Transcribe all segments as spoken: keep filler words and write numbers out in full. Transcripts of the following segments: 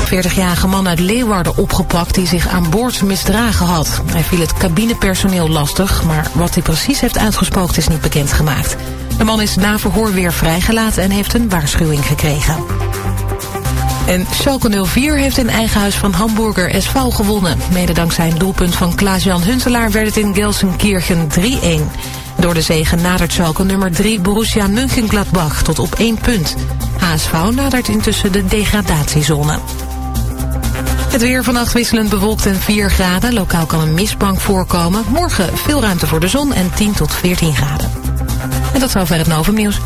veertigjarige man uit Leeuwarden opgepakt die zich aan boord misdragen had. Hij viel het cabinepersoneel lastig, maar wat hij precies heeft uitgespookt is niet bekendgemaakt. De man is na verhoor weer vrijgelaten en heeft een waarschuwing gekregen. En Schalke nul vier heeft in eigen huis van Hamburger S V gewonnen. Mede dankzij een doelpunt van Klaas-Jan Huntelaar werd het in Gelsenkirchen drie-een. Door de zege nadert Schalke nummer drie Borussia Mönchengladbach tot op één punt. H S V nadert intussen de degradatiezone. Het weer vannacht wisselend bewolkt en vier graden. Lokaal kan een mistbank voorkomen. Morgen veel ruimte voor de zon en tien tot veertien graden. En dat zou verder het Novumnieuws.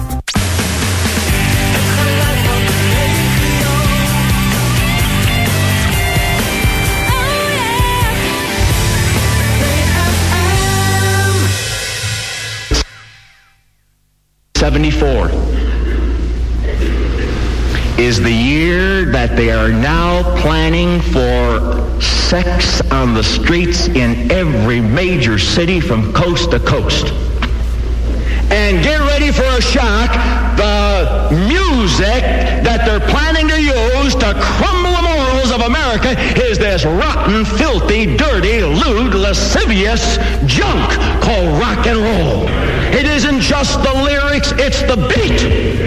seventy-four is the year that they are now planning for sex on the streets in every major city from coast to coast. And get ready for a shock. The music that they're planning to use to crumble the morals of America is this rotten, filthy, dirty, lewd, lascivious junk called rock and roll. It isn't just the lyrics, it's the beat.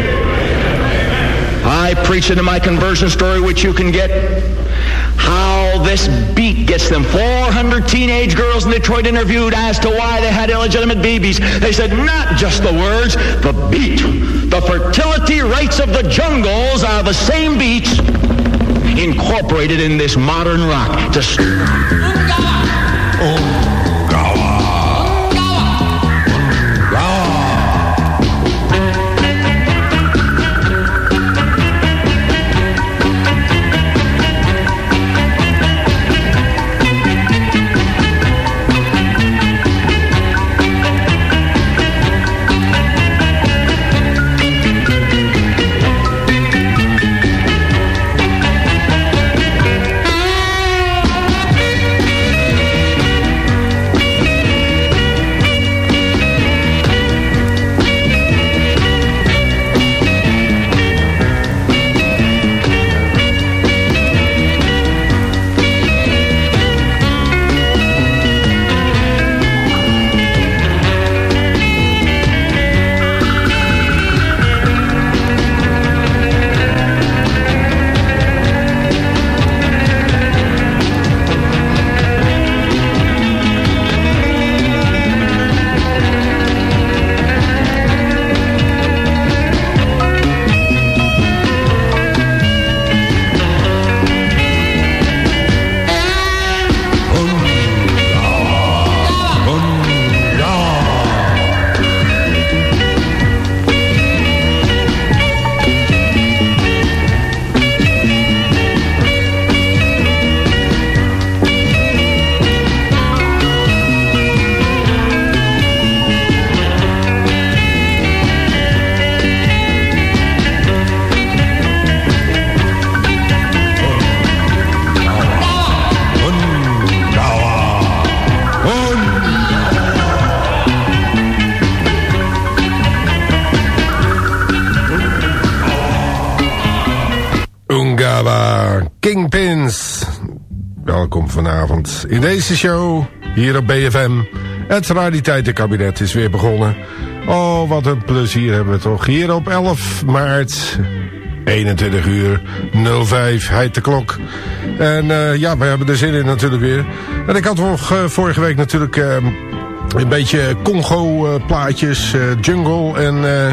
I preach into my conversion story, which you can get, how this beat gets them. four hundred teenage girls in Detroit interviewed as to why they had illegitimate babies. They said not just the words, the beat. The fertility rates of the jungles are the same beats incorporated in this modern rock. Just oh. Kingpins. Welkom vanavond in deze show, hier op B F M. Het Rariteitenkabinet is weer begonnen. Oh, wat een plezier hebben we toch. Hier op elf maart, eenentwintig uur nul vijf, heet de klok. En uh, ja, we hebben er zin in natuurlijk weer. En ik had nog uh, vorige week natuurlijk uh, een beetje Congo uh, plaatjes, uh, jungle en... Uh,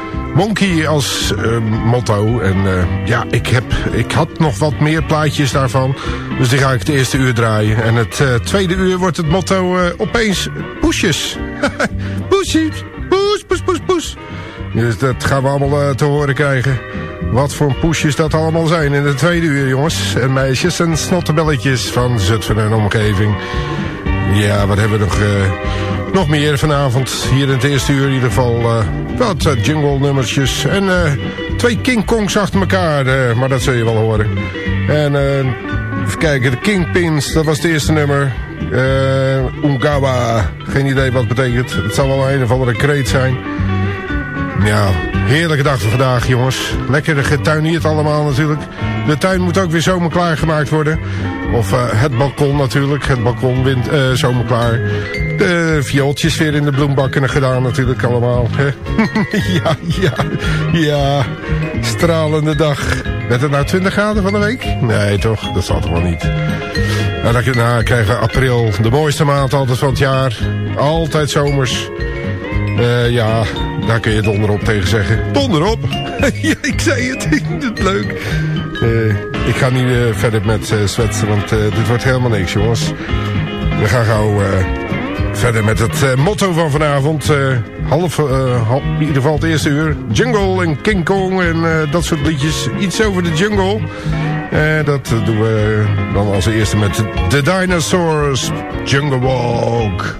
Monkey als uh, motto. En uh, ja, ik, heb, ik had nog wat meer plaatjes daarvan. Dus die ga ik het eerste uur draaien. En het uh, tweede uur wordt het motto uh, opeens poesjes. Poesjes, poes, poes, poes, poes. Dus dat gaan we allemaal uh, te horen krijgen. Wat voor poesjes dat allemaal zijn in het tweede uur, jongens. En meisjes en snottebelletjes van Zutphen en omgeving. Ja, wat hebben we nog... Uh, Nog meer vanavond, hier in het eerste uur in ieder geval. Uh, wat uh, jingle nummertjes. En uh, twee King Kongs achter elkaar. Uh, maar dat zul je wel horen. En uh, even kijken, de Kingpins, dat was het eerste nummer. Uh, Ungawa, geen idee wat het betekent. Het zal wel een of andere kreet zijn. Ja, heerlijke dag voor vandaag, jongens. Lekker getuinierd allemaal natuurlijk. De tuin moet ook weer zomerklaar gemaakt worden. Of uh, het balkon natuurlijk. Het balkon wint, uh, zomerklaar. De viooltjes weer in de bloembakken gedaan natuurlijk allemaal. Hè? ja, ja, ja. Stralende dag. Werd het nou twintig graden van de week? Nee, toch? Dat zal toch wel niet. En dan nou, krijgen we april, de mooiste maand altijd van het jaar. Altijd zomers. Uh, ja, daar kun je donder op tegen zeggen. Donder op! ja, ik zei het. Ik vind het leuk. Uh, ik ga niet uh, verder met uh, zwetsen, want uh, dit wordt helemaal niks, jongens. We gaan gauw uh, verder met het uh, motto van vanavond. Uh, half, uh, half, in ieder geval het eerste uur. Jungle en King Kong en uh, dat soort liedjes. Iets over de jungle. Uh, dat uh, doen we dan als eerste met The Dinosaurs. Jungle Walk.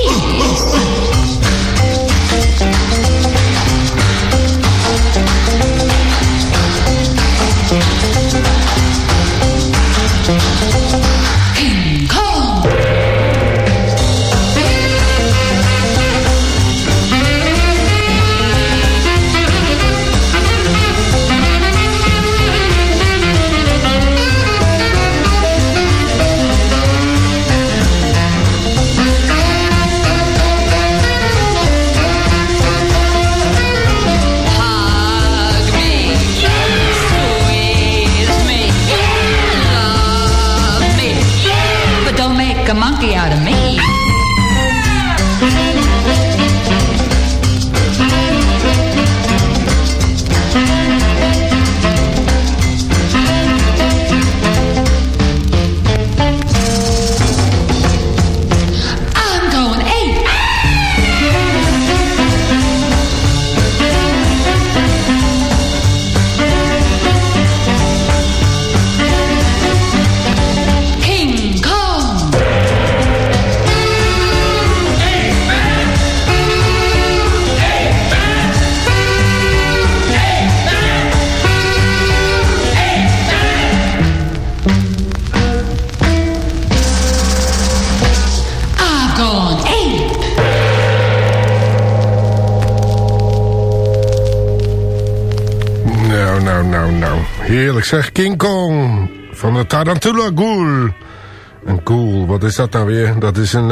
Heerlijk zeg, King Kong van de Tarantula Ghoul. Een ghoul, wat is dat nou weer? Dat is een...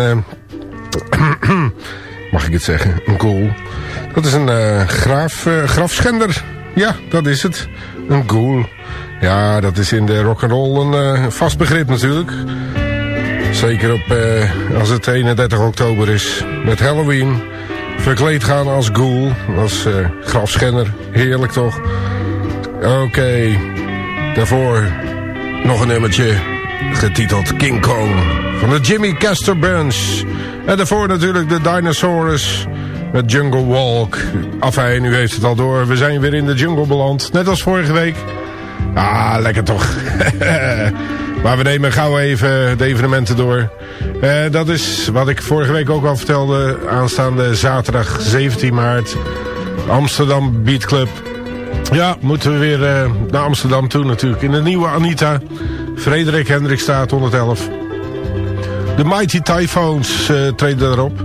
Uh, mag ik het zeggen? Een ghoul. Dat is een uh, graaf, uh, grafschender. Ja, dat is het. Een ghoul. Ja, dat is in de rock'n'roll een uh, vast begrip natuurlijk. Zeker op, uh, als het eenendertig oktober is. Met Halloween. Verkleed gaan als ghoul. Als uh, grafschender. Heerlijk toch? Oké. Okay. Daarvoor nog een nummertje. Getiteld King Kong. Van de Jimmy Castor Bunch. En daarvoor natuurlijk de Dinosaurus. Met Jungle Walk. Afijn, u heeft het al door. We zijn weer in de jungle beland. Net als vorige week. Ah, lekker toch. Maar we nemen gauw even de evenementen door. Uh, dat is wat ik vorige week ook al vertelde. Aanstaande zaterdag zeventien maart. Amsterdam Beat Club. Ja, moeten we weer uh, naar Amsterdam toe natuurlijk. In de nieuwe Anita. Frederik Hendrikstraat honderd-elf. De Mighty Typhoons uh, treden erop.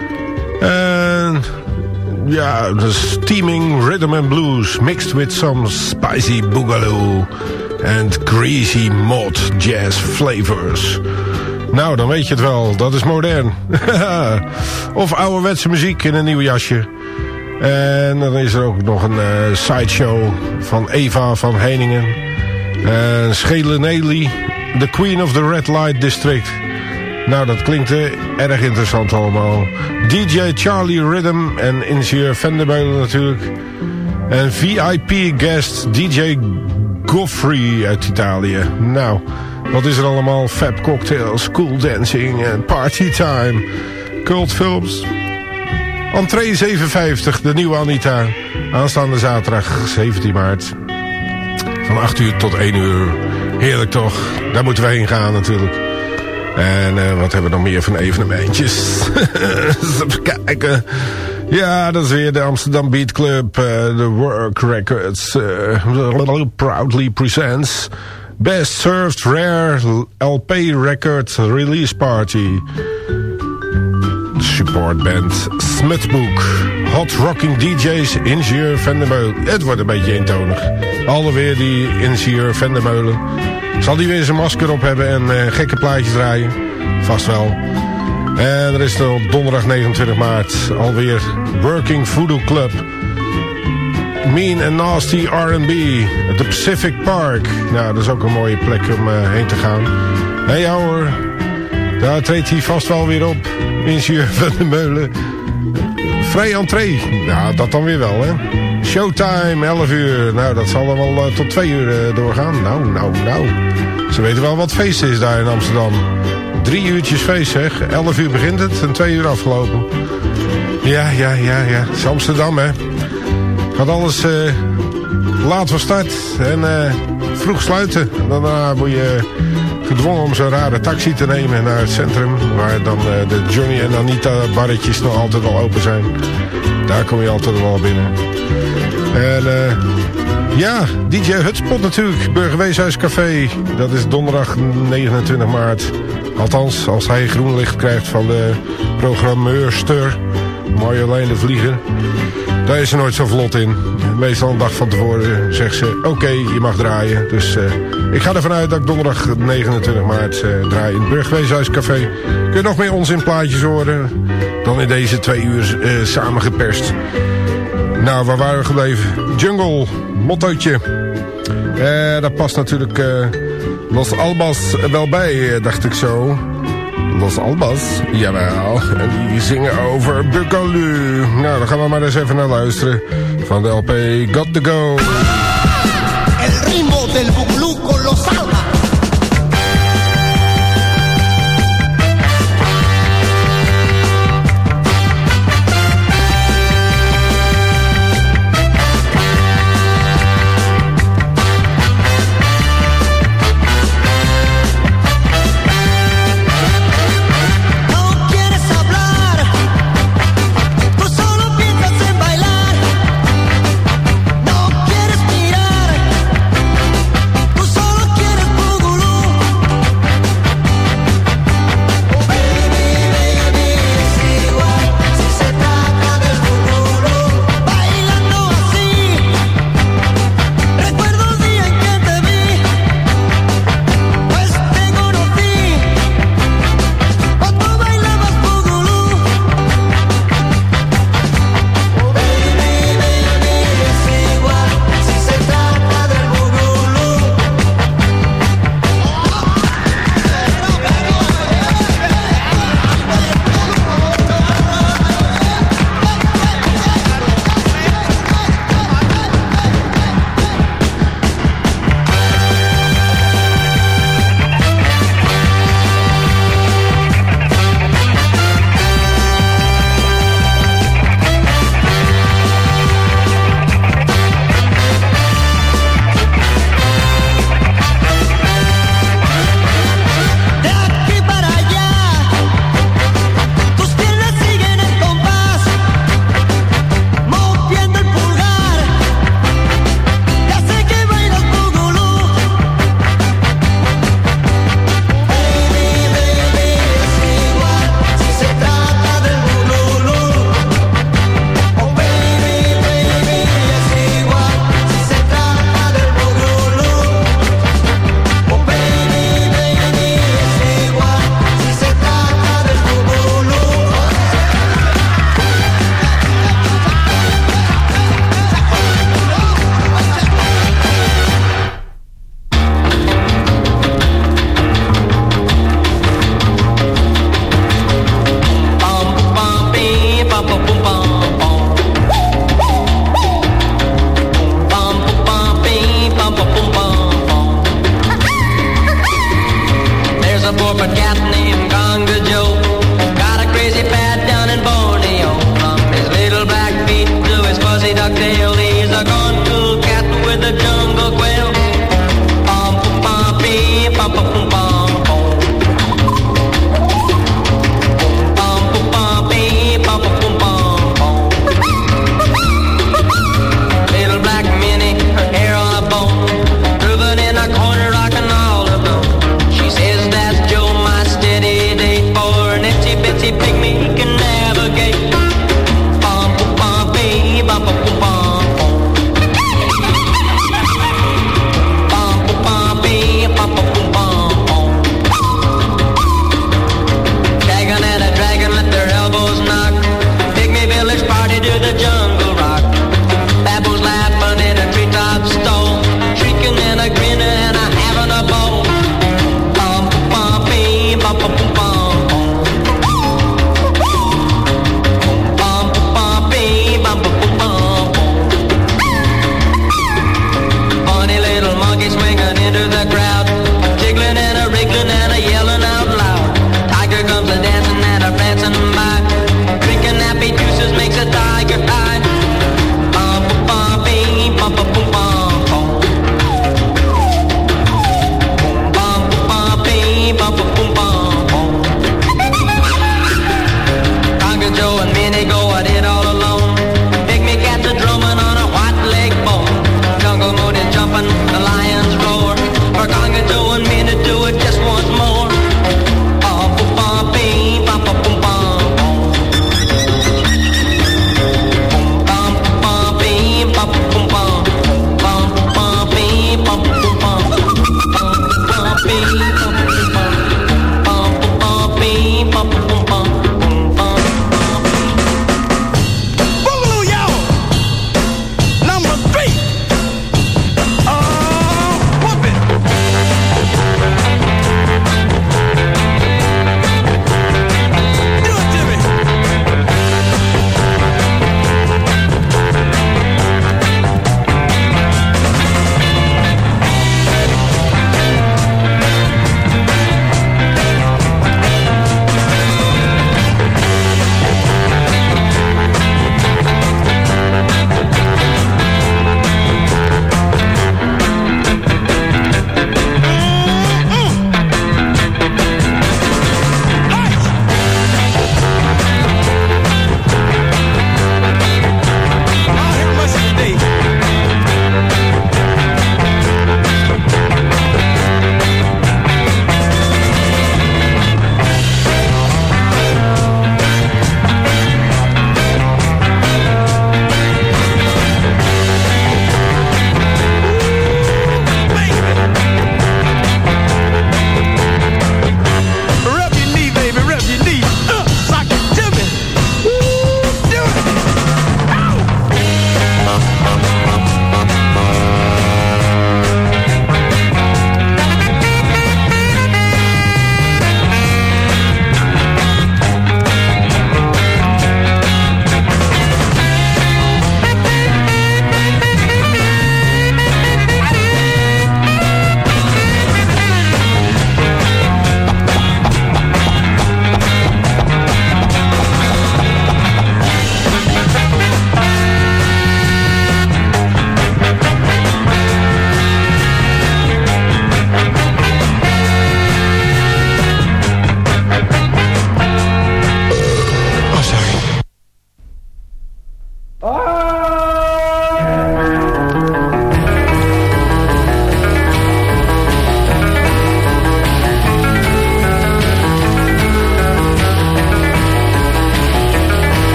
En... ja, de steaming rhythm and blues. Mixed with some spicy boogaloo. And greasy mod jazz flavors. Nou, dan weet je het wel. Dat is modern. Of ouderwetse muziek in een nieuw jasje. En dan is er ook nog een uh, sideshow van Eva van Heiningen. En Schele Nelly, the Queen of the Red Light District. Nou, dat klinkt uh, erg interessant allemaal. D J Charlie Rhythm en ingenieur Venderbeulen natuurlijk. En V I P guest D J Goffrey uit Italië. Nou, wat is er allemaal? Fab cocktails, cool dancing en party time. Cult films. Entree zeven vijftig, de nieuwe Anita. Aanstaande zaterdag zeventien maart. Van acht uur tot één uur. Heerlijk toch? Daar moeten we heen gaan natuurlijk. En uh, wat hebben we nog meer van evenementjes? Even kijken. Ja, dat is weer de Amsterdam Beat Club. Uh, de Work Records. Uh, proudly presents Best Served Rare L P Record Release Party. Support band Smithbook. Hot rocking D J's ingenieur Venderbeulen. Het wordt een beetje eentonig. Alweer die ingenieur Venderbeulen. Zal die weer zijn masker op hebben en uh, gekke plaatjes draaien? Vast wel. En er is op donderdag negenentwintig maart alweer Working Voodoo Club. Mean and Nasty R and B. The Pacific Park. Nou, dat is ook een mooie plek om uh, heen te gaan. Hé hey, ja hoor. Daar treedt hij vast wel weer op. Ingenieur Venderbeulen. Vrij entree. Ja, dat dan weer wel, hè. Showtime, elf uur. Nou, dat zal dan wel uh, tot twee uur uh, doorgaan. Nou, nou, nou. Ze weten wel wat feest is daar in Amsterdam. Drie uurtjes feest, zeg. Elf uur begint het en twee uur afgelopen. Ja, ja, ja, ja. Het is Amsterdam, hè. Gaat alles uh, laat van start en uh, vroeg sluiten. Daarna moet je gedwongen om zo'n rare taxi te nemen naar het centrum. Waar dan uh, de Johnny en Anita barretjes nog altijd wel open zijn. Daar kom je altijd wel binnen. En uh, ja, D J Hutspot natuurlijk. Burgerweeshuiscafé. Dat is donderdag negenentwintig maart. Althans, als hij groen licht krijgt van de programmeurster Marjolein de Vlieger. Daar is ze nooit zo vlot in. Meestal een dag van tevoren zegt ze, oké, okay, je mag draaien. Dus uh, ik ga ervan uit dat ik donderdag negenentwintig maart uh, draai in het Burgerweeshuiscafé. Kun je nog meer onzinplaatjes horen dan in deze twee uur uh, samengeperst. Nou, waar waren we gebleven? Jungle, mottootje. Uh, daar past natuurlijk uh, Los Albas wel bij, uh, dacht ik zo. Los Albas, jawel. En die zingen over Bukalu. Nou, dan gaan we maar eens even naar luisteren. Van de L P Got To Go. El ritmo del Bukalu con Los Albas. Tú solo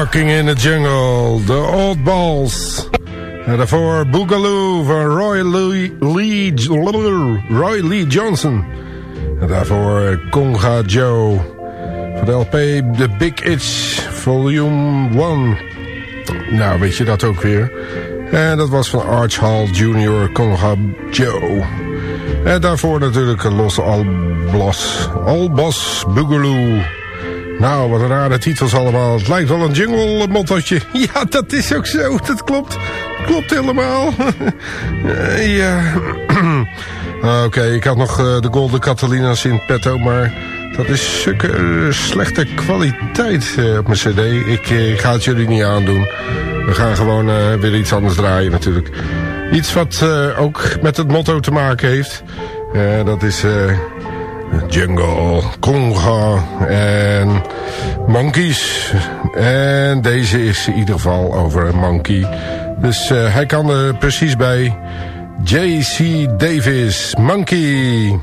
Rocking in the Jungle, The Old Balls. En daarvoor Boogaloo van Roy Lee, Lee, Roy Lee Johnson. En daarvoor Conga Joe van de L P The Big Itch Volume één. Nou, weet je dat ook weer. En dat was van Arch Hall junior Conga Joe. En daarvoor natuurlijk Los Albos, Albos Boogaloo. Nou, wat een rare titels allemaal. Het lijkt wel een jungle mottootje. Ja, dat is ook zo. Dat klopt. Klopt helemaal. uh, ja. Oké, okay, ik had nog uh, de Golden Catalina's in petto, maar dat is zulke uh, slechte kwaliteit uh, op mijn cd. Ik, uh, ik ga het jullie niet aandoen. We gaan gewoon uh, weer iets anders draaien natuurlijk. Iets wat uh, ook met het motto te maken heeft. Uh, dat is... Uh, Jungle, Conga en Monkeys. En deze is in ieder geval over een monkey. Dus uh, hij kan er precies bij. J C Davis, Monkey.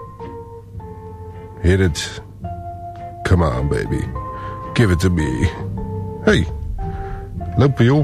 Hit it. Come on, baby. Give it to me. Hey, lopen joh.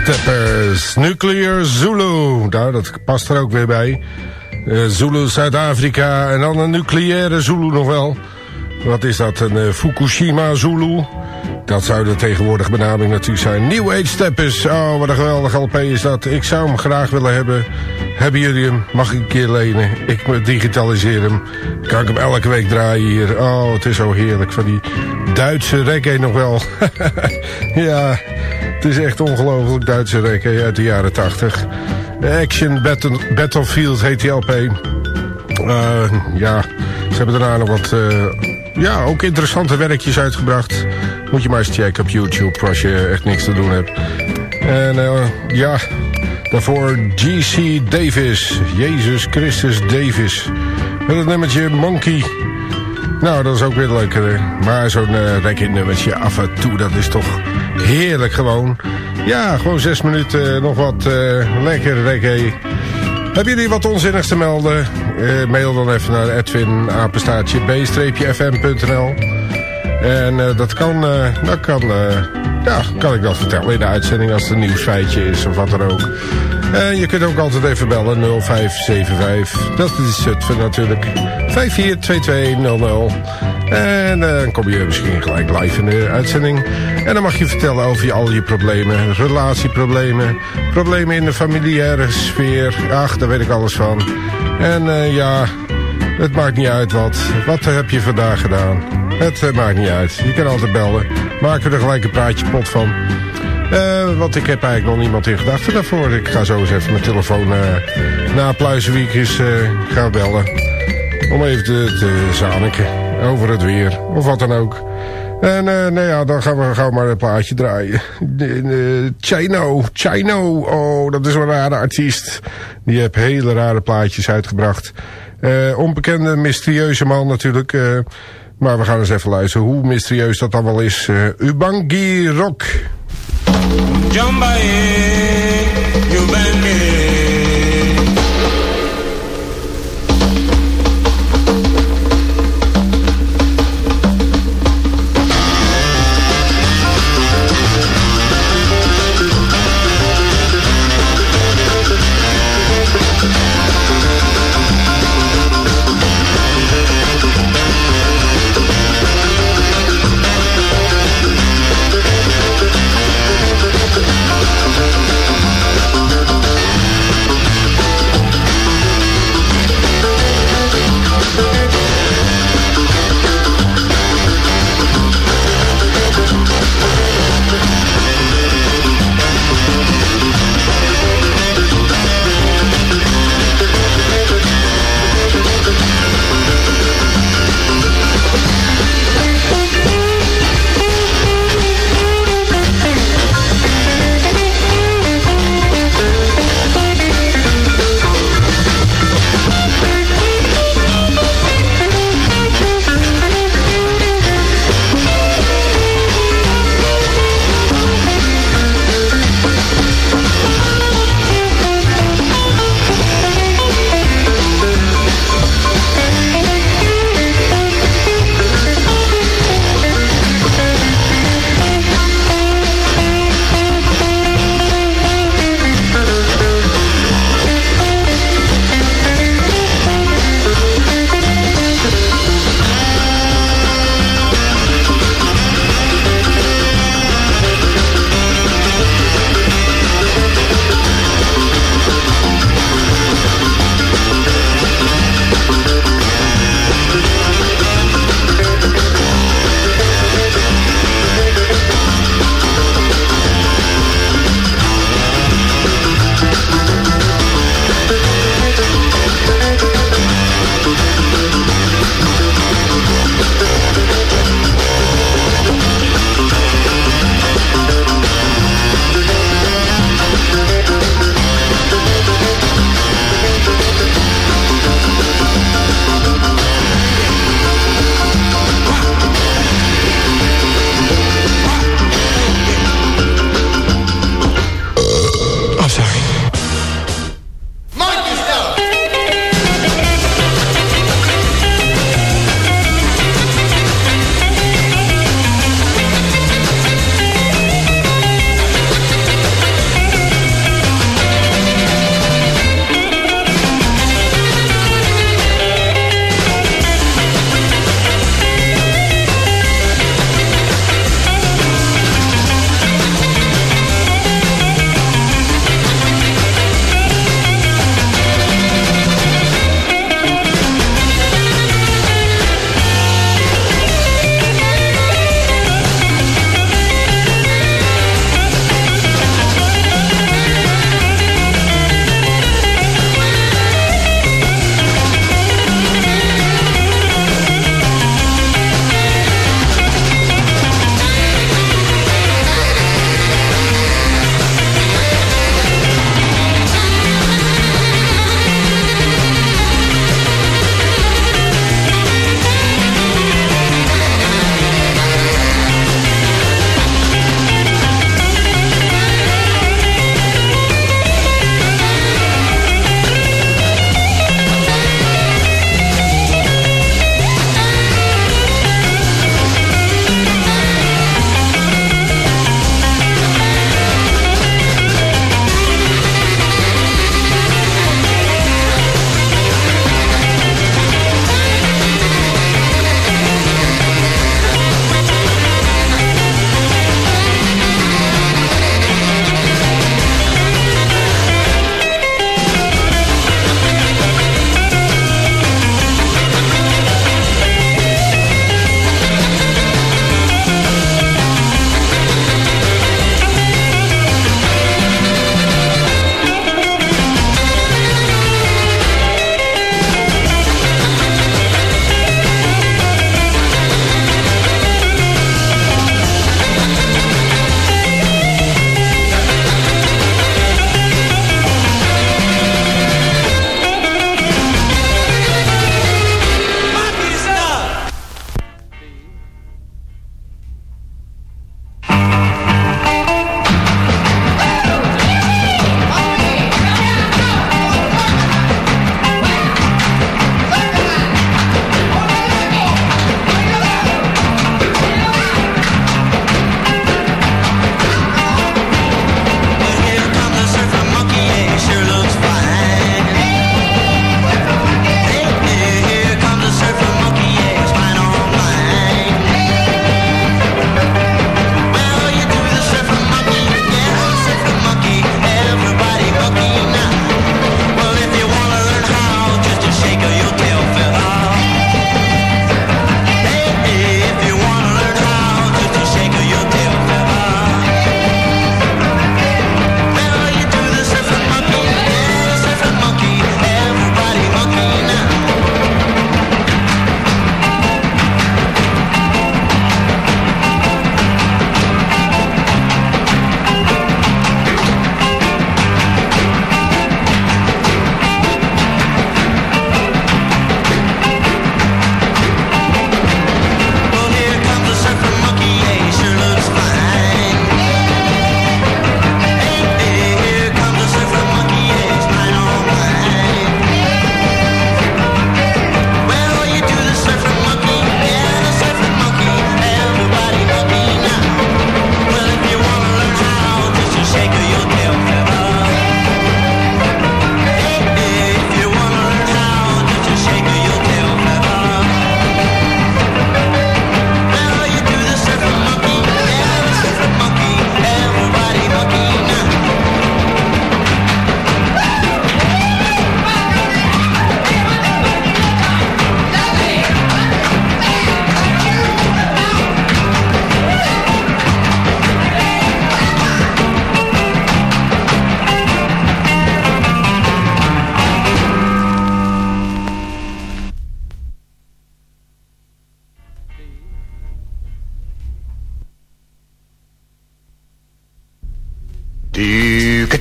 Steppers, Nuclear Zulu. Nou, dat past er ook weer bij. Uh, Zulu Zuid-Afrika en dan een nucleaire Zulu nog wel. Wat is dat? Een uh, Fukushima Zulu. Dat zou de tegenwoordige benaming natuurlijk zijn. New Age Steppers. Oh, wat een geweldige L P is dat. Ik zou hem graag willen hebben. Hebben jullie hem? Mag ik een keer lenen? Ik digitaliseer hem. Kan ik hem elke week draaien hier. Oh, het is zo heerlijk. Van die Duitse reggae nog wel. Ja, het is echt ongelooflijk. Duitse reggae uit de jaren tachtig. Action Battle, Battlefield heet die L P. Uh, ja, ze hebben daarna nog wat... Uh, ja, ook interessante werkjes uitgebracht. Moet je maar eens checken op YouTube als je echt niks te doen hebt. En uh, ja, daarvoor G C Davis. Jezus Christus Davis. Met het nummertje Monkey. Nou, dat is ook weer leuker. Maar zo'n uh, reggae nummertje af en toe, dat is toch heerlijk gewoon. Ja, gewoon zes minuten uh, nog wat uh, lekker reggae. Hebben jullie wat onzinnigs te melden? Uh, mail dan even naar Edwin, apenstaartje, b f m punt n l. En uh, dat kan, uh, dat kan, uh, ja, kan ik dat vertellen in de uitzending als het een nieuwsfeitje is of wat dan ook. En je kunt ook altijd even bellen, nul vijf zeven vijf. Dat is het natuurlijk. vijf vier twee twee nul nul. En uh, dan kom je misschien gelijk live in de uitzending. En dan mag je vertellen over je, al je problemen. Relatieproblemen. Problemen in de familiaire sfeer. Ach, daar weet ik alles van. En uh, ja, het maakt niet uit wat. Wat heb je vandaag gedaan? Het uh, maakt niet uit. Je kan altijd bellen. Maken we er gelijk een praatje pot van. Uh, want ik heb eigenlijk nog niemand in gedachten daarvoor. Ik ga zo eens even mijn telefoon uh, na Pluizenweek eens uh, gaan bellen. Om even te, te zaniken over het weer. Of wat dan ook. En uh, nou ja, dan gaan we gauw maar een plaatje draaien. Uh, Chino, Chino. Oh, dat is een rare artiest. Die heeft hele rare plaatjes uitgebracht. Uh, onbekende, mysterieuze man natuurlijk. Uh, maar we gaan eens even luisteren hoe mysterieus dat dan wel is. Uh, Ubangi Rock. Jamba eh, Ubangi.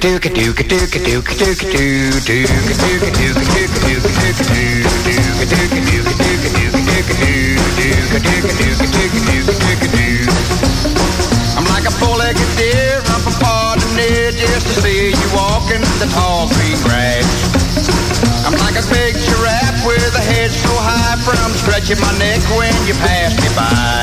I'm like a four-legged deer, I'm from pardon near just to see you walking the tall green grass. I'm like a big giraffe with a head so high from stretching my neck when you pass me by.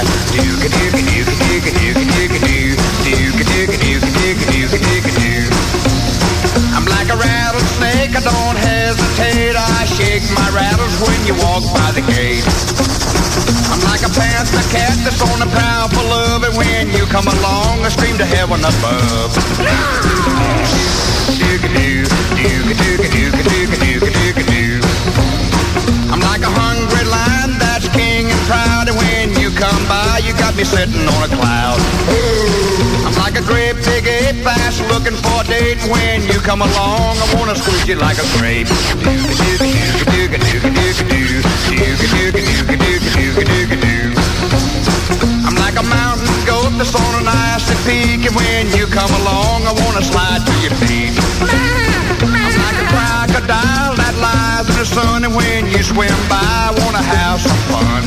I'm like a rattlesnake, I don't hesitate, I shake my rattles when you walk by the gate. I'm like a panther cat that's on the prowl for love, and when you come along, I scream to heaven above. I'm like a hungry lion that's king and proud, and when you come by, you got me sitting on a cloud. I'm like a great big ape that's looking for a date, and when you come along, I wanna squeeze you like a grape. I'm like a mountain goat that's on an icy peak, and when you come along, I wanna slide to your feet. I'm like a crocodile that lies in the sun, and when you swim by, I wanna have some fun.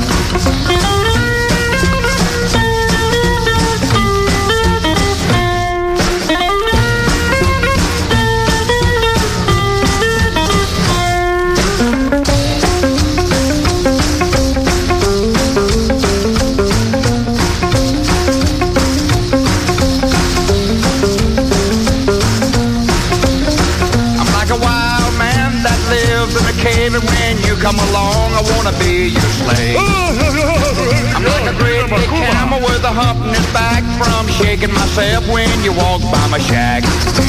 And when you come along, I wanna be your slave. I'm like a great big camel with a hump in his back from shaking myself when you walk by my shack.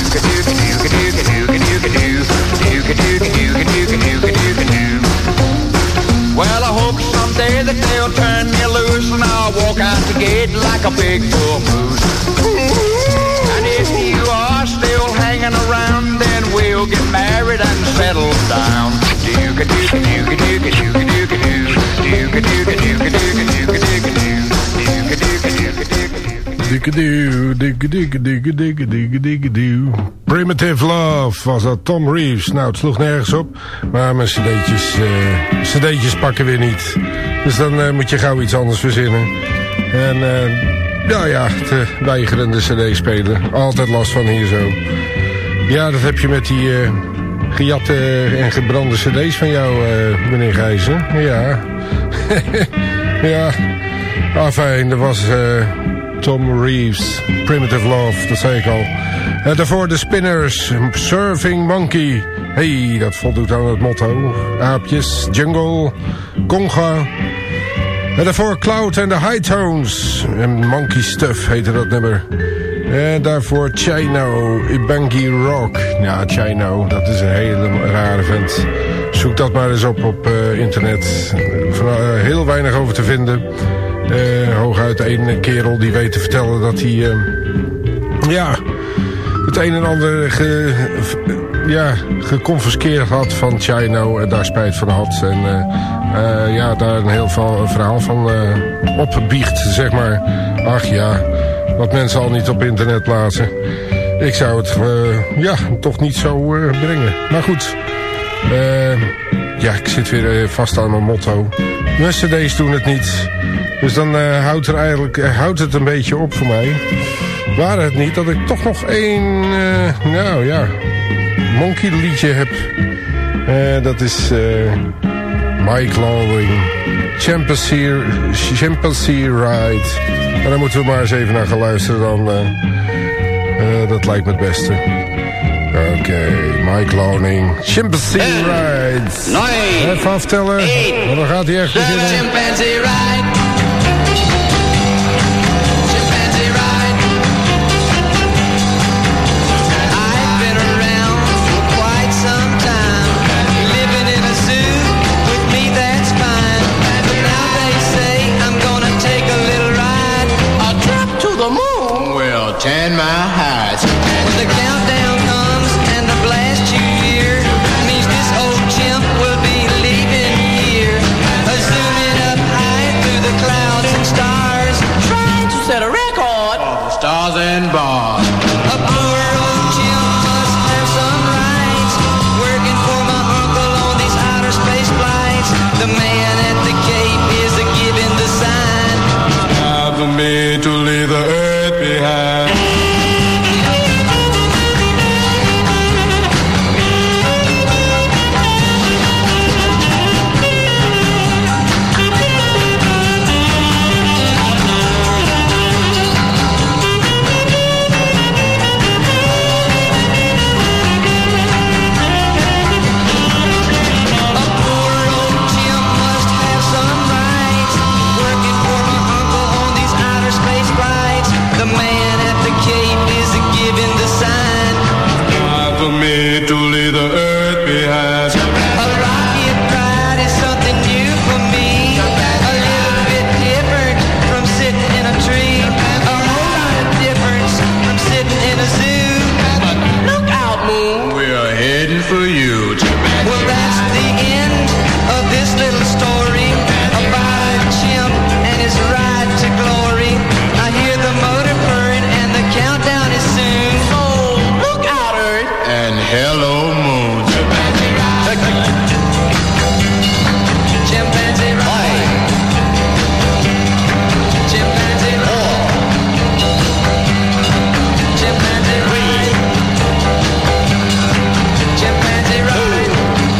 Well, I hope someday that they'll turn me loose and I'll walk out the gate like a big bull moose. And if you are still hanging around, then we'll get married and settle down. Primitive Love was dat, Tom Reeves. Nou, het sloeg nergens op, maar mijn cd'tjes, uh, cd'tjes pakken weer niet. Dus dan uh, moet je gauw iets anders verzinnen. En uh, ja, ja, de weigerende cd spelen. Altijd last van hier zo. Ja, dat heb je met die... Uh, gejatte en gebrande cd's van jou, uh, meneer Gijzen. Ja. Ja. Afijn, dat was uh, Tom Reeves. Primitive Love, dat zei ik al. Uh, daarvoor de Spinners. Surfing Monkey. Hey, dat voldoet aan het motto. Aapjes, Jungle, Conga. En daarvoor Cloud en de High Tones. En Monkey Stuff heette dat nummer. En daarvoor Chino, Ibangi Rock. Ja, Chino, dat is een hele rare vent. Zoek dat maar eens op op uh, internet. Van, uh, heel weinig over te vinden. Uh, hooguit een kerel die weet te vertellen dat hij... Uh, ja, het een en ander ge, ja, geconfiskeerd had van Chino. En daar spijt van had. En uh, uh, ja, daar een heel verhaal van uh, opbiecht, zeg maar. Ach ja... wat mensen al niet op internet plaatsen. Ik zou het uh, ja, toch niet zo uh, brengen. Maar goed. Uh, ja, ik zit weer uh, vast aan mijn motto. Mijn cd's doen het niet. Dus dan uh, houdt, er eigenlijk, uh, houdt het een beetje op voor mij. Waar het niet dat ik toch nog één... Uh, nou ja... Monkey liedje heb. Uh, dat is... Uh, Mike Lowing. Chimpanzee, Chimpanzee Ride. En daar moeten we maar eens even naar gaan luisteren dan. Uh, uh, dat lijkt me het beste. Oké, okay, Mike Loning. Chimpanzee Rides. nine, even aftellen. eight, want dan gaat hij echt beginnen. Chimpanzee Ride. Chimpanzee Ride. I've been around for quite some time. Living in a zoo, with me that's fine. But now they say I'm gonna take a little ride. A trip to the moon will turn my heights. When the countdown comes and the blast you hear, means this old chimp will be leaving here. Zooming up high through the clouds and stars. bad. A rocket ride is something new for me. A little bit different from sitting in a tree. A whole lot of difference from sitting in a zoo. But look out, Moon. We're heading for you. Well, that's the end of this little story about a chimp and his ride to glory. I hear the motor purring and the countdown is soon. So look out, Earth. And hello, Moon. Chimpanzee ride. Chimpanzee ride. Chimpanzee ride. Chimpanzee ride.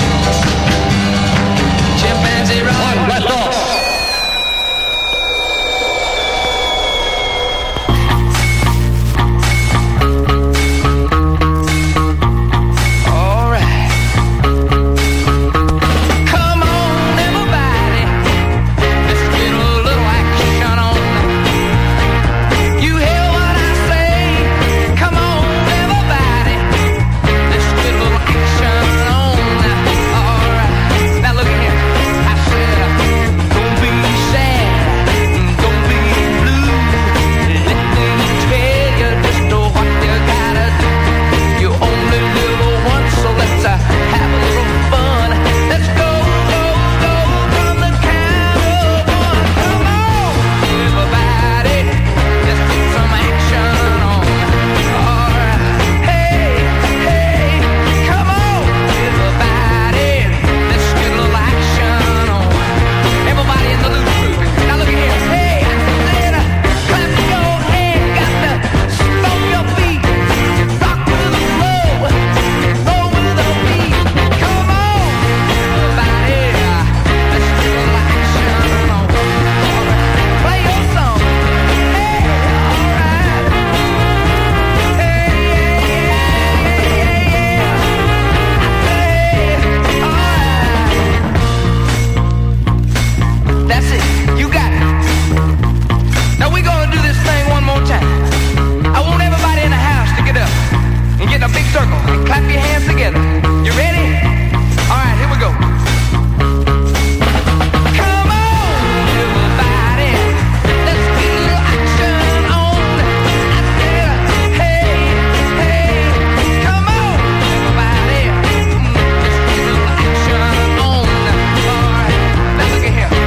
Chimpanzee ride. Blast off. All right. Come on, everybody. Let's get a little action on. You hear what I say? Come on, everybody. Let's get a little action on. All right. Now look at here. I said, don't be sad, don't be blue. Let me tell you just what you gotta do. You only live once, so let's uh, have a little fun. Let's go, go, go from the count of one. Come on, everybody, let's put some action on. All right, hey, hey, come on, everybody, let's get a little action on. Everybody in the loop group, now look at here. Hey, I said, uh, clap your hands, got to stomp your feet, rock with the flow, roll with the beat. Come on, everybody, let's get a little action on. All right, play your song. Hey, all right. Hey, yeah, yeah, yeah, yeah. I said, all right. That's it. You got it. Now we're gonna do this thing one more time. I want everybody in the house to get up and get in a big circle and clap your hands together. You ready? All right, here we go. Come on, everybody. Let's get a little action on. I said, hey, hey, come on, everybody. Mm, Let's get a little action on. All right, now look at here.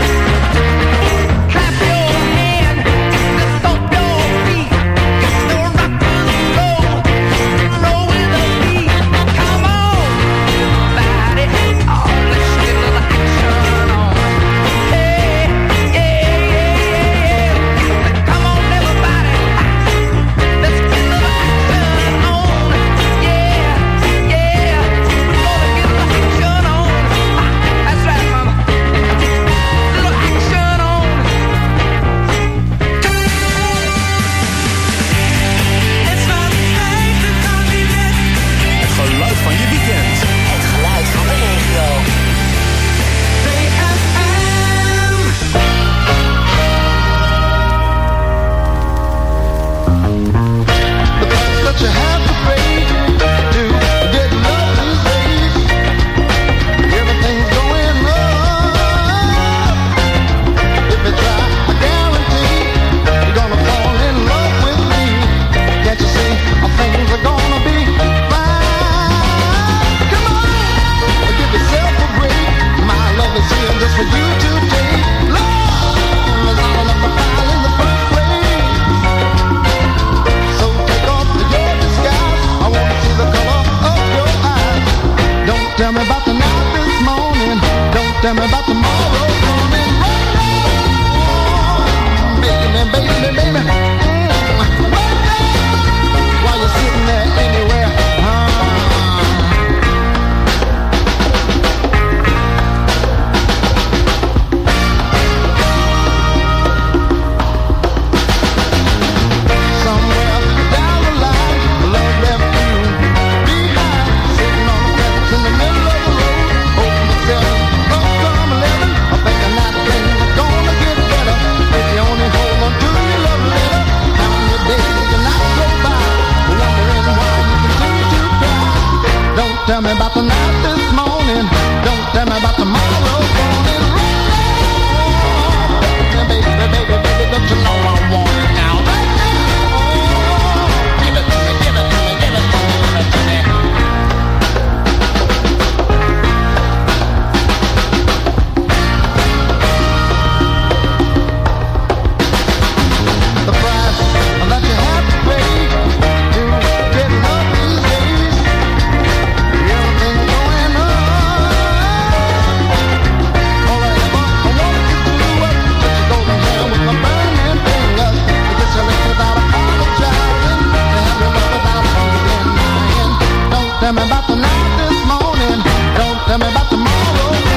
Clap your hand, let's stomp your feet. Get the rock to the flow, roll with the beat. Come on, everybody, oh, let's get a little action on. Hey, yeah, yeah, yeah, yeah. Come on, everybody, let's get a little action on. Yeah, yeah, we're gonna get a little action on. That's right, mama. Little action on. Het geluid van je weekend. Het geluid van de regio. The price that you have to pay to get love these days. Everything's going up. If you try, I guarantee you're gonna fall in love with me. Can't you see? Things are gonna be fine. Come on, give yourself a break. My love is here just for you to take. Love is all enough to file in the first place. So take off your disguise. I wanna see the color of your eyes. Don't tell me about the night this morning. Don't tell me about tomorrow coming right now. Baby, baby, baby. Mm, right now. While you're sitting there anywhere. Ah. Somewhere down the line, love left you behind. Sitting on the fence in the middle of the road. Open the seven, up come eleven. I think a night things are gonna get better. If you only hold on to your love letter. tell me about the night this morning. Don't tell me about tomorrow.